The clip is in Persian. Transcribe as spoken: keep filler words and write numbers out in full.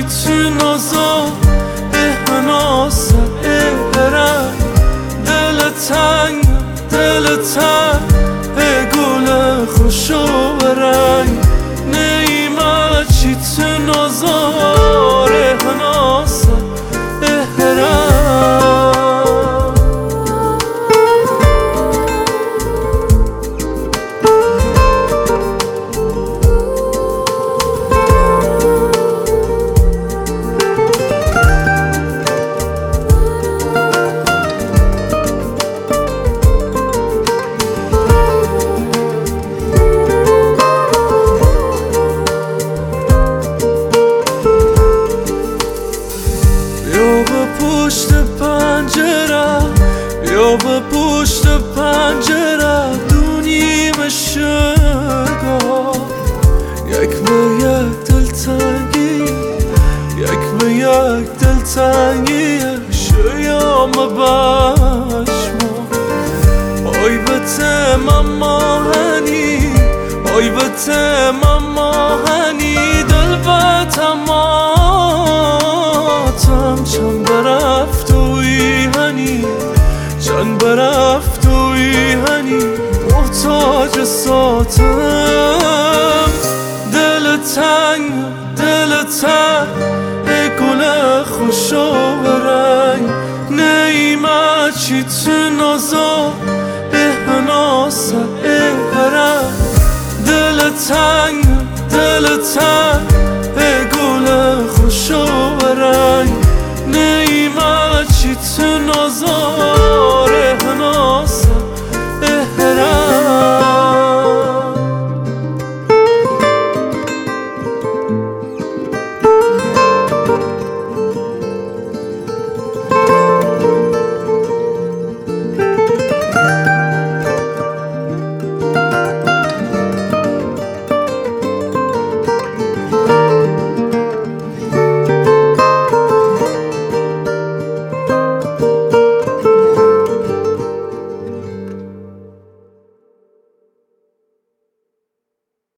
تو نازا احناسه برم دل تنگ دل تنگ گل خوشو برنگ نیمه چی تو نازا احناسه برم پشت پنجره یا به پشت پنجره دونیم شگاه یک به یک دلتنگی یک به یک دلتنگی شیام بشما آی به تمام ماهنی آی به تمام ماهنی دل به تمام چند برفت توی هنی چند برفت توی هنی محتاج ساتم دل تنگ دل تنگ ای گل خوشو برنگ نیمه چی تو نازا احناسه برنگ دل تنگ دل تنگ